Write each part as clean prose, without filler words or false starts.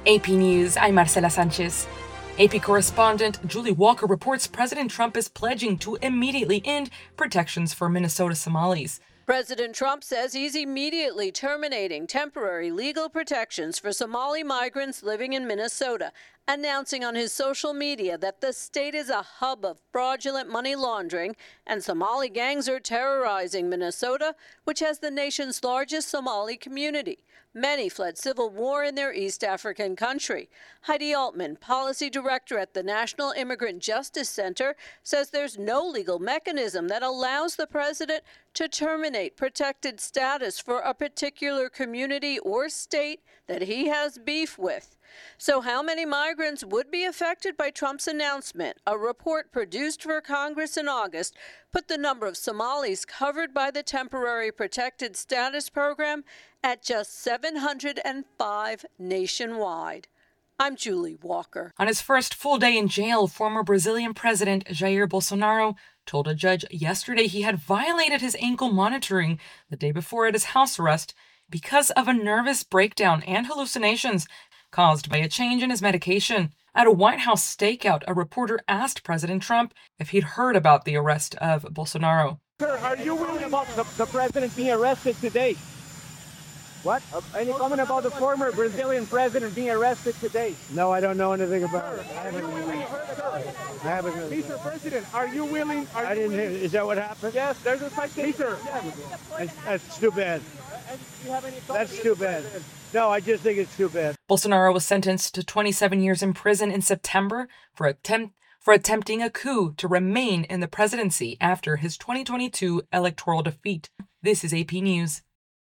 AP News, I'm Marcela Sanchez. AP correspondent Julie Walker reports President Trump is pledging to immediately end protections for Minnesota Somalis. President Trump says he's immediately terminating temporary legal protections for Somali migrants living in Minnesota, announcing on his social media that the state is a hub of fraudulent money laundering and Somali gangs are terrorizing Minnesota, which has the nation's largest Somali community. Many fled civil war in their East African country. Heidi Altman, policy director at the National Immigrant Justice Center, says there's no legal mechanism that allows the president to terminate protected status for a particular community or state that he has beef with. So how many migrants would be affected by Trump's announcement? A report produced for Congress in August put the number of Somalis covered by the temporary protected status program at just 705 nationwide. I'm Julie Walker. On his first full day in jail, former Brazilian President Jair Bolsonaro told a judge yesterday he had violated his ankle monitoring the day before at his house arrest because of a nervous breakdown and hallucinations caused by a change in his medication. At a White House stakeout, a reporter asked President Trump if he'd heard about the arrest of Bolsonaro. Sir, are you willing about the president being arrested today? What? Any comment about the former Brazilian president being arrested today? No, I don't know anything about it. I haven't heard. Mr. President, are you willing? I didn't hear. Is that what happened? Yes, there's a citation. That's too bad. Do you have any That's too bad. No, I just think it's too bad. Bolsonaro was sentenced to 27 years in prison in September for attempting a coup to remain in the presidency after his 2022 electoral defeat. This is AP News.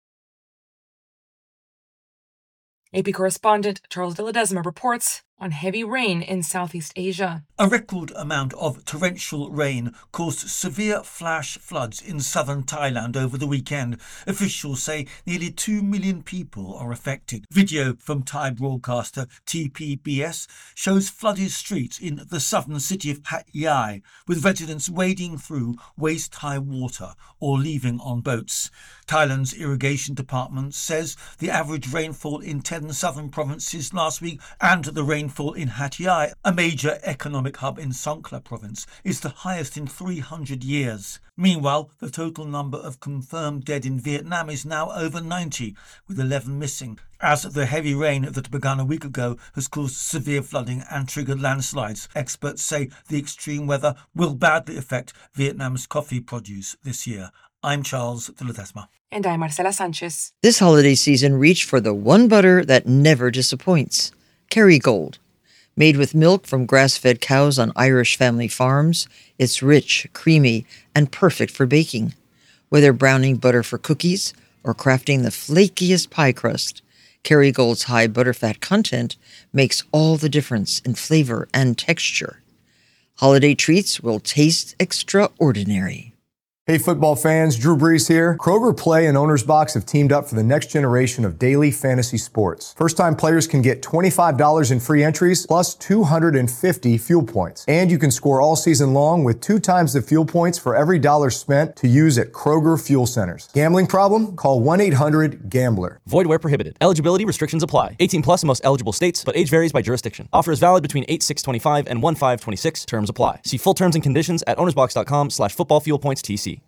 AP correspondent Charles de Ledesma reports on heavy rain in Southeast Asia. A record amount of torrential rain caused severe flash floods in southern Thailand over the weekend. Officials say nearly 2 million people are affected. Video from Thai broadcaster TPBS shows flooded streets in the southern city of Hat Yai, with residents wading through waist-high water or leaving on boats. Thailand's irrigation department says the average rainfall in 10 southern provinces last week and the rainfall in Hat Yai, a major economic hub in Songkhla province, is the highest in 300 years. Meanwhile, the total number of confirmed dead in Vietnam is now over 90, with 11 missing, as the heavy rain that began a week ago has caused severe flooding and triggered landslides. Experts say the extreme weather will badly affect Vietnam's coffee produce this year. I'm Charles de Ledesma. And I'm Marcela Sanchez. This holiday season, reach for the one butter that never disappoints, Kerrygold. Made with milk from grass-fed cows on Irish family farms, it's rich, creamy, and perfect for baking. Whether browning butter for cookies or crafting the flakiest pie crust, Kerrygold's high butterfat content makes all the difference in flavor and texture. Holiday treats will taste extraordinary. Hey football fans, Drew Brees here. Kroger Play and Owner's Box have teamed up for the next generation of daily fantasy sports. First-time players can get $25 in free entries plus 250 fuel points. And you can score all season long with 2 times the fuel points for every dollar spent to use at Kroger Fuel Centers. Gambling problem? Call 1-800-GAMBLER. Void where prohibited. Eligibility restrictions apply. 18 plus in most eligible states, but age varies by jurisdiction. Offer is valid between 8/6/25 and 1/5/26. Terms apply. See full terms and conditions at ownersbox.com/footballfuelpointstc.